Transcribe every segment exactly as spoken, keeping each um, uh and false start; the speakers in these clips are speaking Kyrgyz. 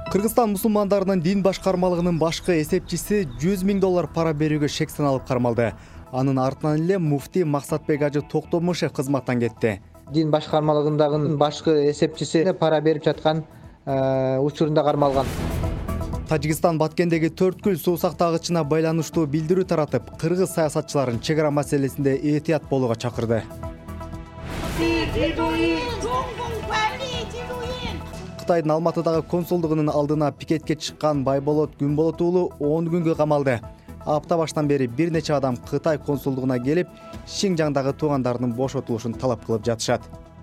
Кыргызстан мусулмандарынын дин башкармалыгынын башкы эсепчиси жүз миң доллар пара берүүгө шек саналып кармалды. Анын артынан эле муфтий Максатбек ажы Токтомушев кызматтан кетти. Дин башкармалыгындагы башкы эсепчиси пара берип жаткан учурунда кармалган. Тажикстан Баткендеги төрткүл суу сактагычына байланыштуу билдирүү таратып, кыргыз саясатчыларын чек ара маселесинде этият болууга чакырды. Кытайдын Алматыдагы консулдугунун алдына пикетке чыккан Байболот Күнболот уулу он күнгө камалды. Апта баштан бери бир нече адам Кытай консулдугуна келип, Шинжаңдагы туугандарынын бошотулушун талап кылып жатышат.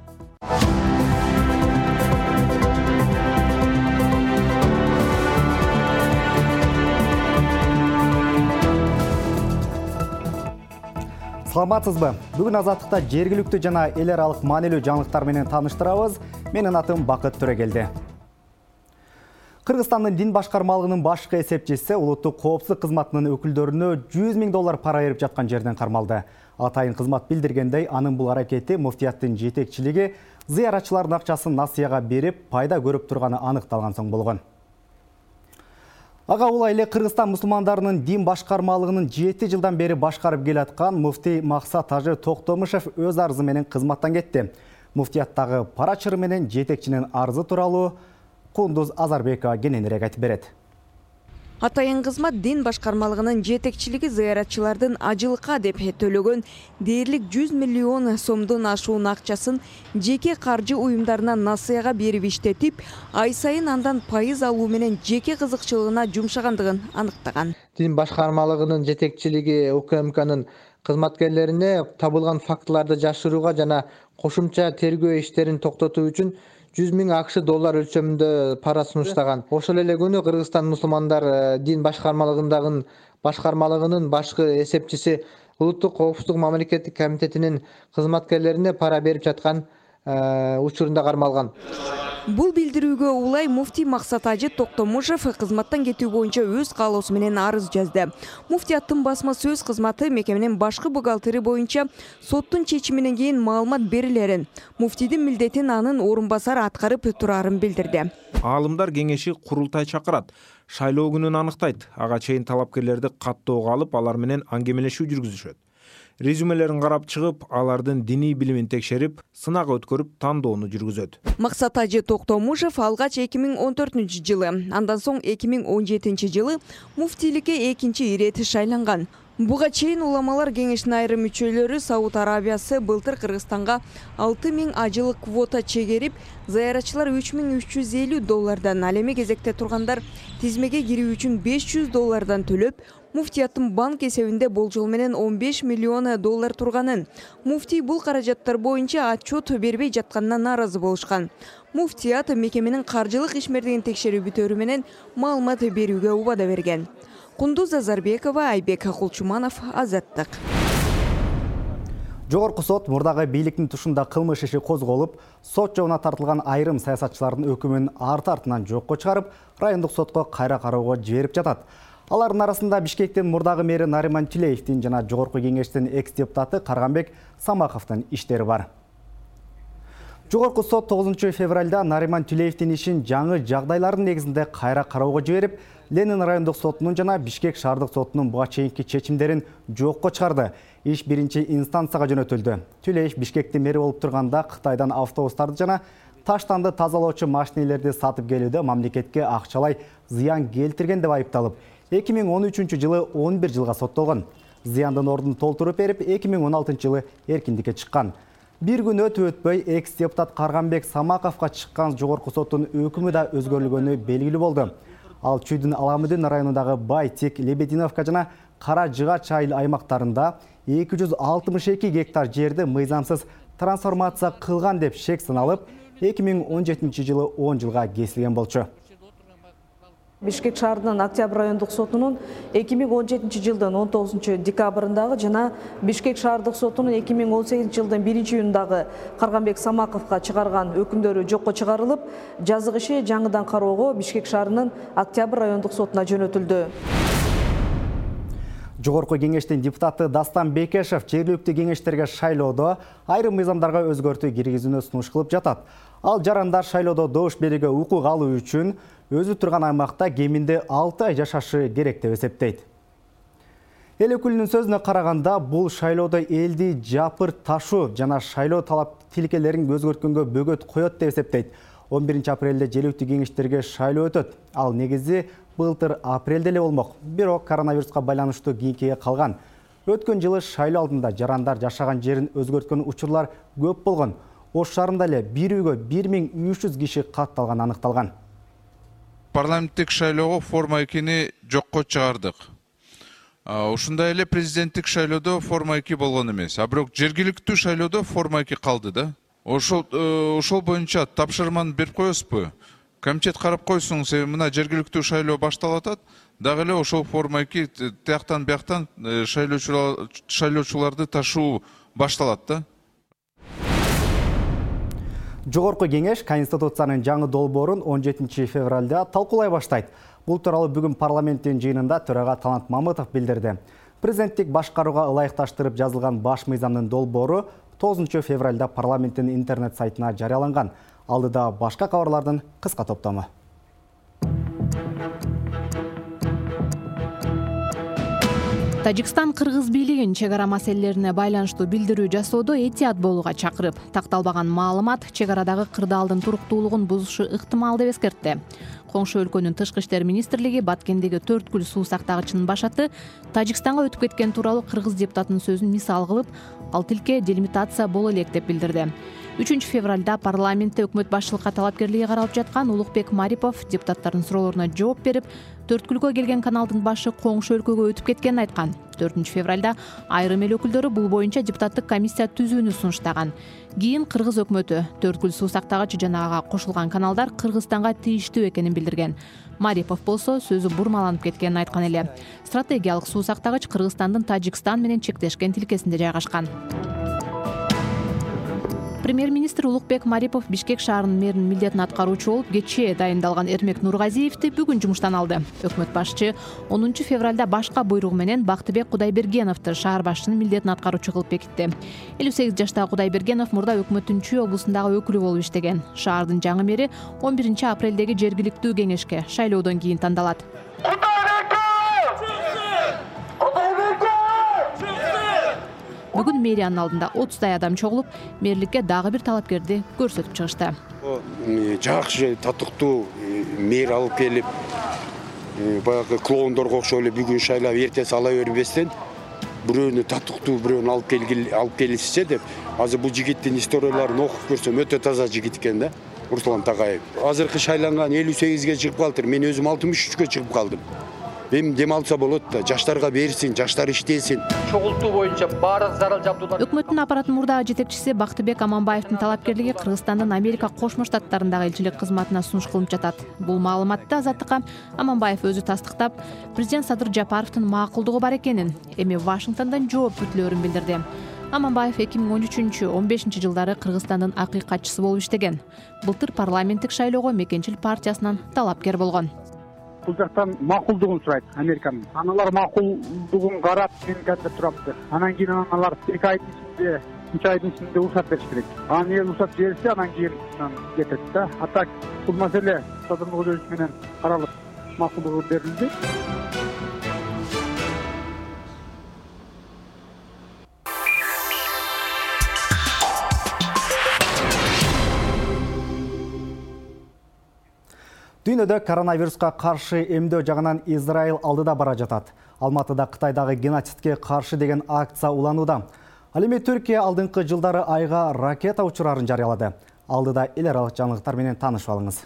Саламатсызбы? Бүгүн Азаттыкта жергиликтүү жана эл аралык маанилүү жаңылыктар менен тааныштырабыз. Менин атым Бакыт Төрөгелди. Кыргызстандын дин башкармалыгынын башкы эсепчиси улуттук коопсуздук кызматынын өкүлдөрүнө жүз миң доллар пара берип жаткан жерден кармалды. Атайын кызмат билдиргендей, анын бул аракети муфтияттын жетекчилиги зыяратчылардын акчасын насыяга берип, пайда көрүп турганы аныкталган соң болгон. Ага улай эле Кыргызстан мусулмандарынын дин башкармалыгынын жети жылдан бери башкарып келаткан муфтий Максат ажы Токтомушев өз арызы менен кызматтан кетти. Муфтияттагы пара чыры менен жетекчинин арызы тууралуу Кундуз Азарбекова кененирээк айтып берет. Атайын кызмат дин башкармалыгынын жетекчилиги зыяратчылардын ажылыкка деп төлөгөн дээрлик жүз миллион сомдон ашуун акчасын жеке каржы уюмдарына насыяга берип иштетип, ай сайын андан пайыз алуу менен жеке кызыкчылыгына жумшагандыгын аныктаган. Дин башкармалыгынын жетекчилиги УКМКнын кызматкерлерине табылган фактыларды жашырууга жана кошумча тергөө иштерин токтотуу үчүн жүз миң акш доллар өлчөмүндө пара сунуштаган. Ошол эле күнү Кыргызстан мусулмандар дин башкармалыгындагы башкармалыгынын башкы эсепчиси улуттук коопсуздук мамлекеттик комитетинин кызматкерлерине пара берип жаткан учурунда кармалган. Бул билдирүүгө улай муфтий Максат ажы Токтомушев кызматтан кетүү боюнча өз каалоосу менен арыз жазды. Муфтияттын басма сөз кызматы мекеменин башкы бухгалтери боюнча соттун чечиминен кийин маалымат берилерин, муфтийдин милдетин анын орун басары аткарып турарын билдирди. Аалымдар кеңеши курултай чакырат, шайлоо күнүн аныктайт, ага чейин талапкерлерди каттоого алып, алар менен аңгемелешүү жүргүзүшөт. Резюмелерин карап чыгып, алардын диний билимин текшерип, сынак өткөрүп, тандоону жүргүзөт. Максат ажы Токтомушев алгач эки миң он төртүнчү жылы, андан соң эки миң он жетинчи жылы муфтийликке экинчи ирети шайланган. Буга чейин уламалар кеңешинин айрым мүчөлөрү Сауд Арабиясы былтыр Кыргызстанга алты миң ажылык квота чегерип, зыяратчылар үч миң үч жүз элүү доллардан, ал эми кезекте тургандар тизмеге кирүү үчүн беш жүз доллардан төлөп, муфтияттын банк эсебинде болжол менен он беш миллион доллар турганын, муфтий бул каражаттар боюнча отчет бербей жатканына нааразы болушкан. Муфтият мекеменин каржылык ишмердигин текшерүү бүтөөрү менен маалымат берүүгө убада берген. Кундуз Азарбекова, Айбек Кулчуманов, Азаттык. Жогорку сот мурдагы бийликтин тушунда кылмыш иши козголуп, сот жобуна тартылган айрым саясатчылардын өкүмүн арты-артынан жокко чыгарып, райондук сотко кайра кароого жиберип жатат. Алардын арасында Бишкектин мурдагы мэри Нариман Тилеевдин жана жогорку кеңештин экс-депутаты Карганбек Самаковдун иштери бар. Жогорку сот тогузунчу февралда Нариман Тилеевдин ишин жаңы жагдайлардын негизинде кайра кароого жиберип, Ленин райондук сотунун жана Бишкек шаардык сотунун буга чейинки чечимдерин жокко чыгарды. Иш биринчи инстанцияга жөнөтүлдү. Тилеев Бишкектин мэри болуп турганда Кытайдан автобустарды жана таштанды тазалоочу машинелерди сатып келүүдө мамлекетке акчалай зыян келтирген деп айыпталып, эки миң он үчүнчү жылы он бир жылга соттолгон. Зыяндын ордун толтуруп берип, эки миң он алтынчы жылы эркиндикке чыккан. Бир күн өтүп өтпөй экс-депутат Карганбек Самаковго чыккан жогорку соттун өкүмү да өзгөрүлгөнү белгилүү болду. Ал Чүйдүн Аламүдүн районундагы Байтик, Лебединовка жана Кара Жыгач айыл аймактарында эки жүз алтымыш эки гектар жерди мыйзамсыз трансформация кылган деп шек саналып, эки миң он жетинчи жылы он жылга кесилген болчу. Бишкек шаарынын Октябрь райондук сотунун эки миң он жетинчи жылдын он тогузунчу декабрындагы жана Бишкек шаардык сотунун эки миң он сегизинчи жылдын биринчи июндагы Карганбек Самаковго чыгарган өкүмдөрү жокко чыгарылып, жазык иши жаңыдан кароого Бишкек шаарынын Октябрь райондук сотуна жөнөтүлдү. Жогорку кеңештин депутаты Дастан Бекешев жергиликтүү кеңештерге шайлоодо айрым мыйзамдарга өзгөртүү киргизүүнү сунуш кылып жатат. Ал жарандар шайлоодо добуш берүүгө укук алуу үчүн өзү турган аймакта кеминде алты ай жашашы керек деп эсептейт. Эл өкүлүнүн сөзүнө караганда, бул шайлоодо элди жапыр ташуу жана шайлоо талап тилкелерин өзгөрткөнгө бөгөт коет деп эсептейт. он биринчи апрелде желектүү кеңештерге шайлоо өтөт. Ал негизи былтыр апрелде эле болмок. Бирок коронавируска байланыштуу кийинкиге калган. Өткөн жылы шайлоо алдында жарандар жашаган жерин өзгөрткөн учурлар көп болгон. Ош шаарында эле бир үйгө бир миң үч жүз киши катталганы аныкталган. Парламенттик шайлоого форма экини жокко чыгардык. Ушундай эле президенттик шайлоодо форма эки болгон эмес. А бирок жергиликтүү шайлоодо форма эки калды да. Ошол ошол боюнча тапшырманы берип коесузбу? Комитет карап койсуң, себеби мына жергиликтүү шайлоо башталып атат. Дагы эле ошол форма эки тияктан бияктан шайлоочуларды ташуу башталат да. Жогорку кеңеш Конституциянын жаңы долбоорун он жетинчи февралда талкуулай баштайт. Бул тууралуу бүгүн парламенттин жыйынында төрага Талант Мамытов билдирди. Президенттик башкарууга ылайыкташтырып жазылган баш мыйзамдын долбоору тогузунчу февралда парламенттин интернет сайтына жарыяланган. Алдыда башка кабарлардын кыска топтому. Тажикстан Кыргыз бийлигин чек ара маселелерине байланыштуу билдирүү жасоодо этият болууга чакырып, такталбаган маалымат чек арадагы кырдаалдын туруктуулугун бузушу ыктымал деп эскертти. Коңшу өлкөнүн тышкы иштер министрлиги Баткендеги төрткүл суу сактагычынын башаты Тажикстанга өтүп кеткен тууралуу кыргыз депутатынын сөзүн мисал кылып, ал тилке делимитация боло элек деп билдирди. үчүнчү февралда парламентте өкмөт башчылыкка талапкерлиги каралып жаткан Улукбек Марипов депутаттардын суроолоруна жооп берип, төрткүлгө келген каналдын башы коңшу өлкөгө өтүп кеткенин айткан. төртүнчү февралда айрым эл өкүлдөрү бул боюнча депутаттык комиссия түзүүнү сунуштаган. Кийин Кыргыз өкмөтү төрткүл суу сактагычы жана ага кошулган каналдар Кыргызстанга тийиштүү экенин билдирген. Марипов болсо сөзү бурмаланып кеткенин айткан эле. Стратегиялык суу сактагыч Кыргызстандын Тажикстан менен чектешкен тилкесинде жайгашкан. Премьер-министр Улукбек Марипов Бишкек шаарынын мэринин милдетин аткаруучу болуп, кечээ дайындалган Эрмек Нургазиевди бүгүн жумуштан алды. Өкмөт башчы онунчу февралда башка буйругу менен Бактыбек Кудайбергеновду шаар башчынын милдетин аткаруучу кылып бекитти. элүү сегиз жаштагы Кудайбергенов мурда өкмөттүн Чүй облусундагы өкүлү болуп иштеген. Шаардын жаңы мэри он биринчи апрелдеги жергиликтүү кеңешке шайлоодон кийин тандалат. Бүгүн мэриянын алдында отуздай адам чогулуп, мэрликке дагы бир талапкерди көрсөтүп чыгышты. Жакшы, татыктуу мэр алып келип, баягы клоундорго окшоп эле бүгүн шайлап эртеси ала бербестен, бирөөнү татыктуу, бирөөнү алып келгил, алып келишсе деп, азыр бул жигиттин историяларын окуп көрсөм, өтө таза жигит экен да, Руслан Такаев. Азыркы шайланган элүү сегизге чыгып калдыр, мен өзүм алтымыш үчкө чыгып калдым. Эми дем алса болот да, жаштарга берсин, жаштар иштесин. Чогултуу боюнча баардык зарыл жабдуулар. Өкмөттүн аппараттын мурдагы жетекчиси Бактыбек Аманбаевдин талапкерлиги Кыргызстандын Америка Кошмо Штаттарындагы элчилик кызматына сунуш кылынып жатат. Бул маалыматты Азаттыкка Аманбаев өзү тастыктап, президент Садыр Жапаровдун макулдугу бар экенин, эми Вашингтондон жооп күтүлөөрүн билдирди. Аманбаев эки миң он үчүнчү он бешинчи жылдары Кыргызстандын акыйкатчысы болуп иштеген. Былтыр парламенттик шайлоого Мекенчил партиясынан талапкер болгон. Бул жактан макулдугун сурайт Американын. Аналар макулдугун карап менин кадер турапты. Анан кийин аналар эки айдын ичинде, үч айдын ичинде уруксат бериш керек. Анан эгер уруксат берилсе, анан кийин кетет да. А так бул маселе Садыр Нургазиевич менен каралып, макулдугу берилди. Дүйнөдө коронавируска каршы эмдөө жагынан Израиль алдыда бара жатат. Алматыда Кытайдагы геноцидке каршы деген акция уланууда. Ал эми Түркия алдыңкы жылдары айга ракета учурарын жарыялады. Алдыда эл аралык жаңылыктар менен таанышып алыңыз.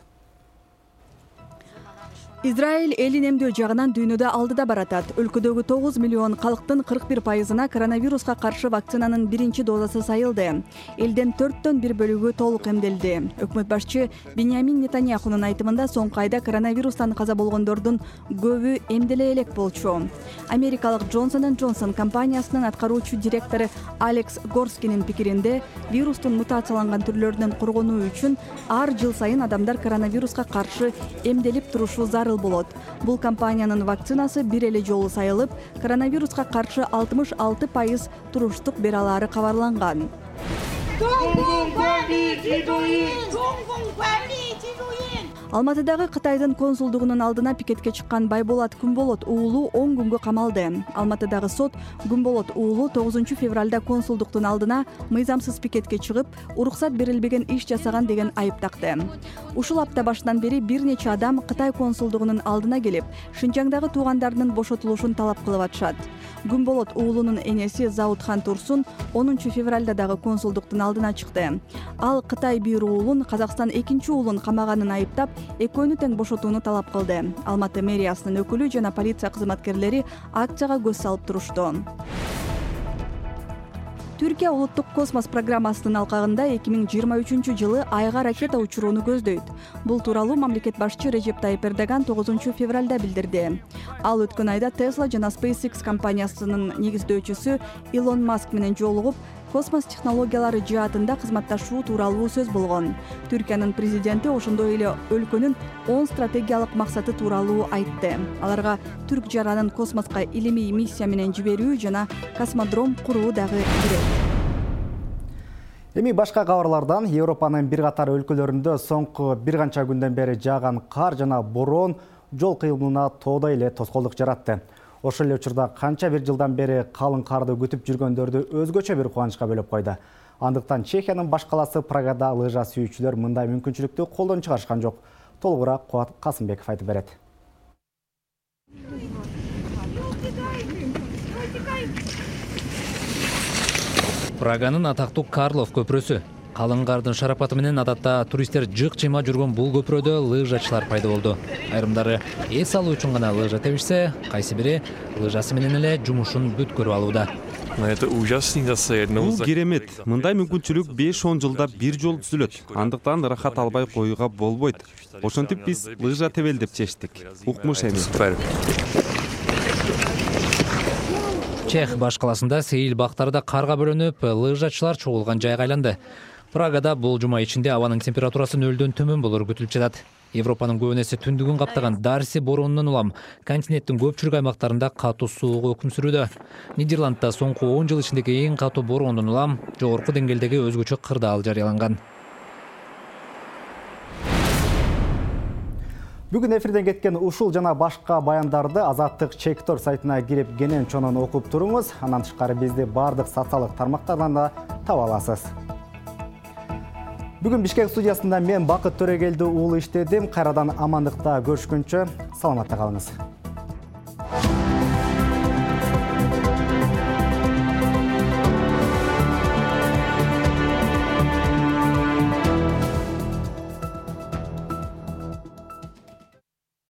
Израиль элин эмдөө жагынан дүйнөдө алдыда баратат. Өлкөдөгү тогуз миллион калктын кырк бир пайызына коронавируска каршы вакцинанын биринчи дозасы сайылды. Элден төрттөн бир бөлүгү толук эмделди. Өкмөт башчы Биньямин Нетаньяхунун айтымында соңку айда коронавирустан каза болгондордун көбү эмделе элек болчу. Америкалык Johnson энд Johnson компаниясынын аткаруучу директору Алекс Горскинин пикиринде, вирустун мутацияланган түрлөрүнөн коргонуу үчүн ар жыл сайын адамдар коронавируска каршы эмделип турушу зарыл болот. Бул компаниянын вакцинасы бир эле жолу сайылып, коронавируска каршы алтымыш алты пайыз туруштук бере алары кабарланган. Алматыдагы Кытайдын консулдугунун алдына пикетке чыккан Байболот Күнболот уулу он күнгө камалды. Алматыдагы сот Күнболот уулу тогузунчу февралда консулдуктун алдына мыйзамсыз пикетке чыгып, уруксат берилбеген иш жасаган деген айып такты. Ушул апта башынан бери бир нече адам Кытай консулдугунун алдына келип, Шинжаңдагы туугандарынын бошотулушун талап кылып атышат. Күнболот уулунун энеси Заутхан Турсун онунчу февралда дагы консулдуктун алдына чыкты. Ал Кытай бир уулун, Казакстан экинчи уулун камаганын айыптап, экөөнү тең бошотууну талап кылды. Алматы мэриясынын өкүлү жана полиция кызматкерлери акцияга көз салып турушту. Түркия улуттук космос программасынын алкагында эки миң жыйырма үчүнчү жылы айга ракета учурууну көздөйт. Бул тууралуу мамлекет башчы Режеп Тайип Эрдоган тогузунчу февралда билдирди. Ал өткөн айда Tesla жана SpaceX компаниясынын негиздөөчүсү Илон Маск менен жолугуп, космос технологиялары жаатында кызматташуу тууралуу сөз болгон. Түркиянын президенти ошондой эле өлкөнүн он стратегиялык максаты тууралуу айтты. Аларга түрк жаранын космоско илимий миссия менен жиберүү жана космодром куруу дагы кирет. Эми башка кабарлардан Европанын бир катар өлкөлөрүндө соңку бир канча күндөн бери жааган кар жана бороон жол кыймылына тоодай эле тоскоолдук жаратты. Ошол эле учурда канча бир жылдан бери калың карды күтүп жүргөндөрдү өзгөчө бир кубанычка бөлөп койду. Андыктан Чехиянын баш калаасы Прагада лыжа сүйүүчүлөр мындай мүмкүнчүлүктү колдон чыгарышкан жок. Толугураак Кубат Касымбеков айтып берет. Праганын атактуу Карлов көпүрөсү. Калың кардын шарапаты менен адатта туристтер жык-жыйма жүргөн бул көпүрөдө лыжачылар пайда болду. Айрымдары эс алуу үчүн гана лыжа тебишсе, кайсы бири лыжасы менен эле жумушун бүткөрүп алууда. Бул керемет. Мындай мүмкүнчүлүк беш он жылда бир жолу түзүлөт. Андыктан ырахат албай коюуга болбойт. Ошентип биз лыжа тебели деп чечтик. Укмуш эми. Чех баш каласында сейил бактарда карга бөлөнүп, лыжачылар чогулган жайга айланды. Прагада бул жума ичинде абанын температурасы нөлдөн төмөн болор күтүлүп жатат. Европанын көбүнесе түндүгүн каптаган Дарси боронунан улам континенттин көпчүлүк аймактарында катуу суугу өкүм сүрүүдө. Нидерландда соңку он жыл ичиндеги эң катуу бороондон улам жогорку деңгээлдеги өзгөчө кырдаал жарыяланган. Бүгүн эфирден кеткен ушул жана башка баяндарды Азаттык Чектор сайтына кирип кенен чонон окуп туруңуз. Андан тышкары бизди бардык социалдык тармактардан да таба аласыз. Бүгүн Бишкек студиясында мен Бакыт Төрөгелди уулу иштедим. Кайрадан амандыкта көрүшкөнчө саламатта калыңыз.